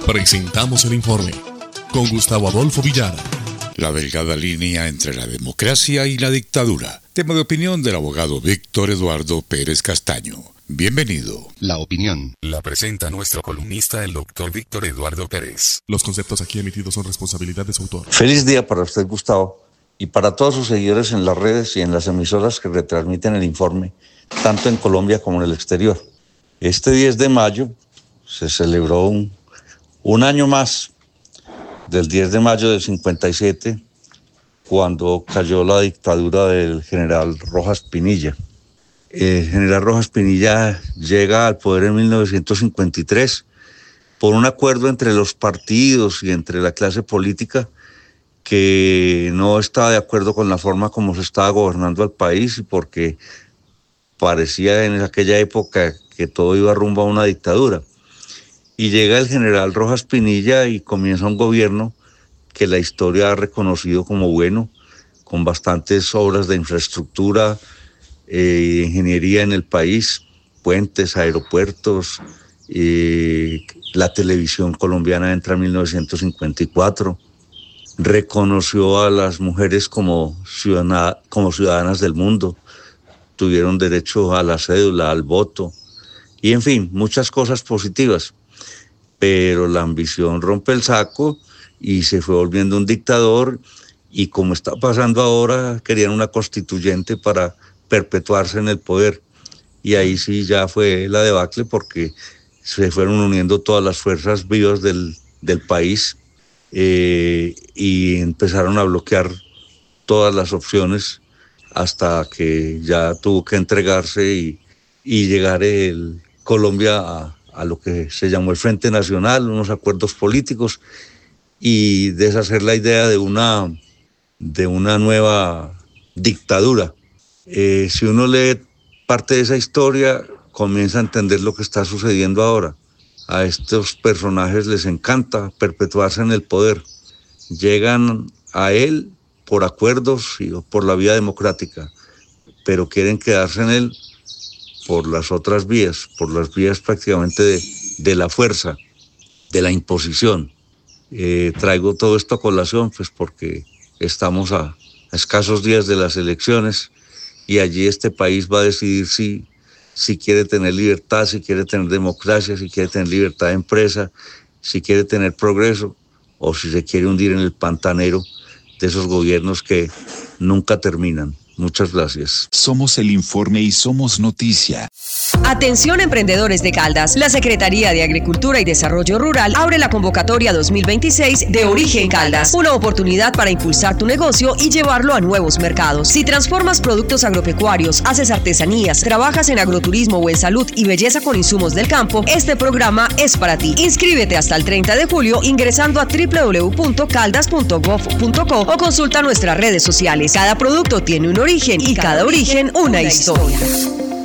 Presentamos el informe con Gustavo Adolfo Villar. La delgada línea entre la democracia y la dictadura. Tema de opinión del abogado Víctor Eduardo Pérez Castaño. Bienvenido. La opinión la presenta nuestro columnista, el doctor Víctor Eduardo Pérez. Los conceptos aquí emitidos son responsabilidad de su autor. Feliz día para usted, Gustavo, y para todos sus seguidores en las redes y en las emisoras que retransmiten el informe, tanto en Colombia como en el exterior. Este 10 de mayo se celebró un año más del 10 de mayo del 57, cuando cayó la dictadura del general Rojas Pinilla. El general Rojas Pinilla llega al poder en 1953 por un acuerdo entre los partidos y entre la clase política que no estaba de acuerdo con la forma como se estaba gobernando el país y porque parecía en aquella época que todo iba rumbo a una dictadura. Y llega el general Rojas Pinilla y comienza un gobierno que la historia ha reconocido como bueno, con bastantes obras de infraestructura, de ingeniería en el país, puentes, aeropuertos, la televisión colombiana entra en 1954, reconoció a las mujeres como ciudadanas del mundo, tuvieron derecho a la cédula, al voto, y en fin, muchas cosas positivas. Pero la ambición rompe el saco y se fue volviendo un dictador, y como está pasando ahora, querían una constituyente para perpetuarse en el poder, y ahí sí ya fue la debacle porque se fueron uniendo todas las fuerzas vivas del país y empezaron a bloquear todas las opciones hasta que ya tuvo que entregarse y llegar Colombia a lo que se llamó el Frente Nacional, unos acuerdos políticos, y deshacer la idea de una nueva dictadura. Si uno lee parte de esa historia, comienza a entender lo que está sucediendo ahora. A estos personajes les encanta perpetuarse en el poder. Llegan a él por acuerdos y por la vía democrática, pero quieren quedarse en él por las otras vías, por las vías prácticamente de la fuerza, de la imposición. Traigo todo esto a colación pues porque estamos a escasos días de las elecciones y allí este país va a decidir si quiere tener libertad, si quiere tener democracia, si quiere tener libertad de empresa, si quiere tener progreso o si se quiere hundir en el pantanero de esos gobiernos que nunca terminan. Muchas gracias. Somos el informe y somos noticia. Atención emprendedores de Caldas. La Secretaría de Agricultura y Desarrollo Rural abre la convocatoria 2026 de Origen Caldas. Una oportunidad para impulsar tu negocio y llevarlo a nuevos mercados. Si transformas productos agropecuarios, haces artesanías, trabajas en agroturismo o en salud y belleza con insumos del campo, este programa es para ti. Inscríbete hasta el 30 de julio ingresando a www.caldas.gov.co o consulta nuestras redes sociales. Cada producto tiene un origen y cada origen una historia.